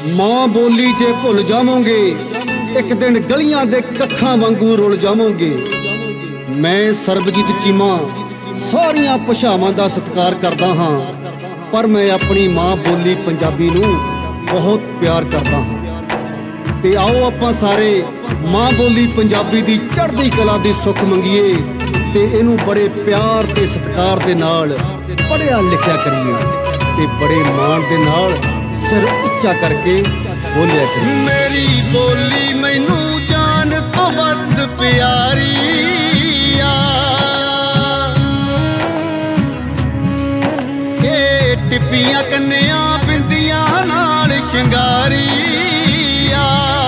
ਮਾਂ ਬੋਲੀ ਜੇ ਭੁੱਲ ਜਾਵੋਗੇ ਇੱਕ ਦਿਨ ਗਲੀਆਂ ਦੇ ਕੱਖਾਂ ਵਾਂਗੂ ਰੁਲ ਜਾਵੋਗੇ। ਮੈਂ ਸਰਬਜੀਤ ਚੀਮਾ ਸਾਰੀਆਂ ਭਾਸ਼ਾਵਾਂ ਦਾ ਸਤਿਕਾਰ ਕਰਦਾ ਹਾਂ, ਪਰ ਮੈਂ ਆਪਣੀ ਮਾਂ ਬੋਲੀ ਪੰਜਾਬੀ ਨੂੰ ਬਹੁਤ ਪਿਆਰ ਕਰਦਾ ਹਾਂ। ਤੇ ਆਓ ਆਪਾਂ ਸਾਰੇ ਮਾਂ ਬੋਲੀ ਪੰਜਾਬੀ ਦੀ ਚੜ੍ਹਦੀ ਕਲਾ ਦੀ ਸੁੱਖ ਮੰਗੀਏ ਤੇ ਇਹਨੂੰ ਬੜੇ ਪਿਆਰ ਤੇ ਸਤਿਕਾਰ ਦੇ ਨਾਲ ਪੜ੍ਹਿਆ ਲਿਖਿਆ ਕਰੀਏ ਤੇ ਬੜੇ ਮਾਣ ਦੇ ਨਾਲ ਸਿਰ ਉੱਚਾ ਕਰਕੇ ਬੋਲਿਆ ਕਰੀਏ। ਮੇਰੀ ਬੋਲੀ ਮੈਨੂੰ ਜਾਨ ਤੋਂ ਵੱਧ ਪਿਆਰੀ ਆ, ਇਹ ਟਿੱਪੀਆਂ ਕੰਨਿਆਂ ਬਿੰਦੀਆਂ ਨਾਲ ਸ਼ਿੰਗਾਰੀ ਆ।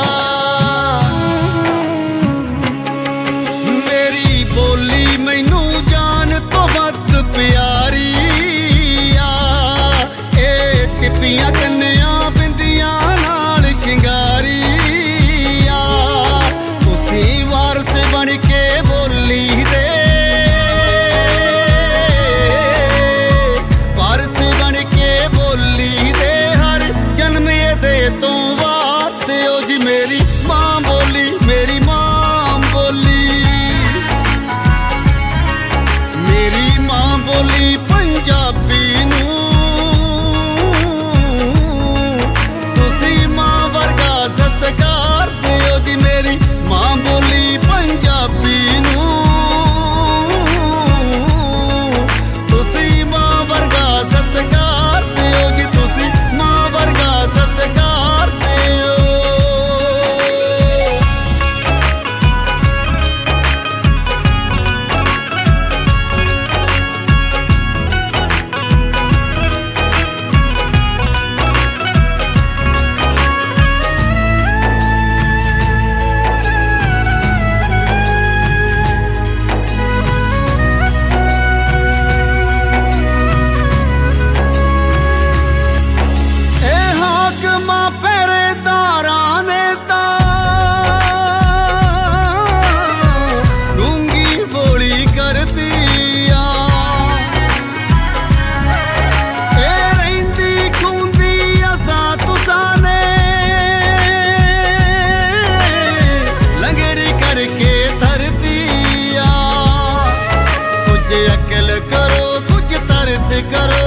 ਮੇਰੀ ਬੋਲੀ ਮੈਨੂੰ ਜਾਨ ਤੋਂ ਵੱਧ ਪਿਆਰੀ ਆ, ਇਹ ਟਿੱਪੀਆਂ ਕੰਨਿਆਂ ਬਿੰਦੀਆਂ ਨਾਲ ਸ਼ਿੰਗਾਰੀ ਆ। ਤੁਸੀਂ ਵਾਰਸ ਬਣ ਕੇ ਬੋਲੀ ਦੇ, ਵਾਰਸ ਬਣ ਕੇ ਬੋਲੀ ਦੇ ਹਰ ਜਨਮ ਇਹਦੇ ਤੋਂ ਵਾਰਤੇ ਹੋ ਜੀ। ਮੇਰੀ ਮਾਂ ਬੋਲੀ, ਮੇਰੀ ਮਾਂ ਬੋਲੀ, ਮੇਰੀ ਮਾਂ ਬੋਲੀ ਪੰਜਾਬੀ ਨੂੰ ਤੁਸੀਂ ਮਾਂ ਵਰਗਾ ਸਤਿਕਾਰ ਦਿਓ ਜੀ। ਮੇਰੀ ਮਾਂ ਬੋਲੀ ਪੰਜਾਬੀ ਨੂੰ ਤੁਸੀਂ ਮਾਂ ਵਰਗਾ ਸਤਿਕਾਰ ਦਿਓ ਜੀ, ਤੁਸੀਂ ਮਾਂ ਵਰਗਾ ਸਤਿਕਾਰ ਦਿਓ। अकल करो कुछ तरस करो,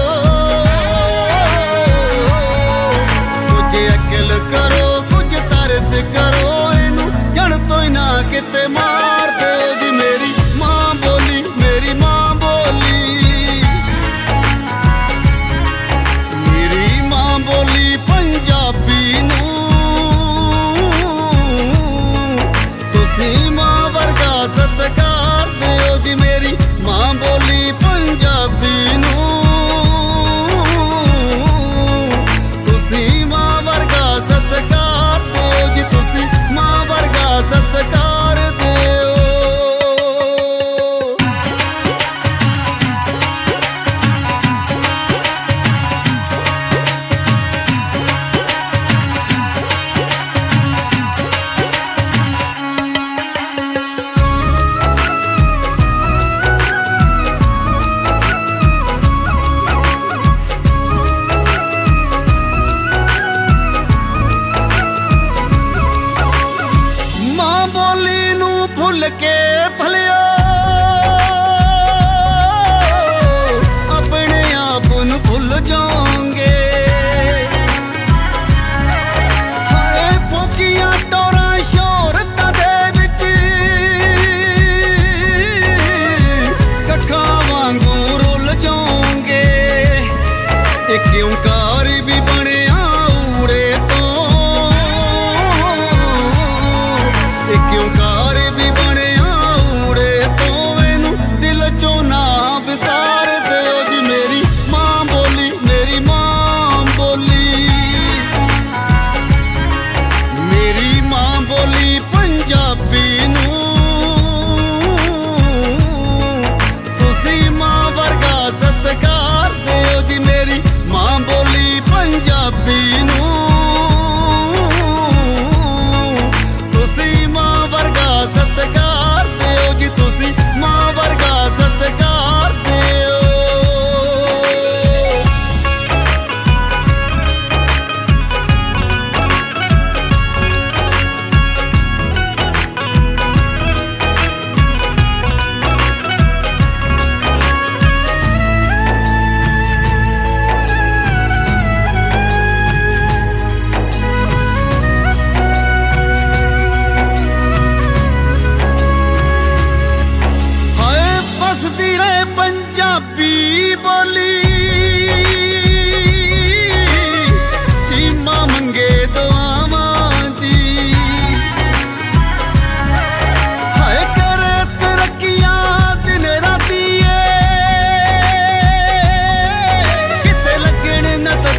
कुछ अकल करो कुछ तरस करो, इनू जन तो ही ना किते मार दो जी। मेरी मां बोली, मेरी मां बोली, मेरी मां बोली पंजाबी नू तुसी मां वर्गा सत्कार दिओ जी। मेरी मां बोली पंजाबी नू तुसी मां वर्गा सत्कार दिओ जी, तुसी मां वर्गा सत्कार दिओ। ਬੋਲੀ ਨੂੰ ਭੁੱਲ ਕੇ ਭਲਿਓ ਆਪਣੇ ਆਪ ਨੂੰ ਭੁੱਲ ਜਾਓਗੇ। ਹਾਏ ਫੋਕੀਆਂ ਟੋਰਾਂ ਸ਼ੋਹਰਤਾਂ ਦੇ ਵਿੱਚ ਕੱਖਾਂ ਵਾਂਗੂ ਰੁੱਲ ਜਾਓਗੇ। ਇੱਕ ਓਂਕਾਰ ਵੀ ਬਣਿਆ ਊੜੇ ਤੋਂ, ਓਂਕਾਰ ਵੀ ਬਣਿਆ ਊੜੇ ਤੋਂ, ਇਹਨੂੰ ਦਿਲ ਚੋਂ ਨਾ ਵਿਸਾਰ ਦਿਓ ਜੀ। ਮੇਰੀ ਮਾਂ ਬੋਲੀ, ਮੇਰੀ ਮਾਂ ਬੋਲੀ, ਮੇਰੀ ਮਾਂ ਬੋਲੀ ਪੰਜਾਬੀ ਨੂੰ ਤੁਸੀਂ ਮਾਂ ਵਰਗਾ ਸਤਿਕਾਰ ਦਿਓ ਜੀ। ਮੇਰੀ ਮਾਂ ਬੋਲੀ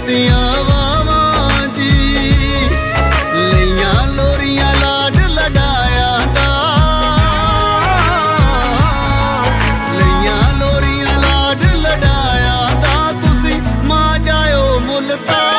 ਦਿੱਤੀਆਂ ਵਾਵਾਂ ਜੀ, ਲਈਆਂ ਲੋਰੀਆਂ ਲਾਡ ਲਡਾਇਆ ਦਾ, ਲਈਆਂ ਲੋਰੀਆਂ ਲਾਡ ਲਡਾਇਆ ਦਾ, ਤੁਸੀਂ ਮਾਂ ਜਾਇਓ ਮੁੱਲ ਤਾਂ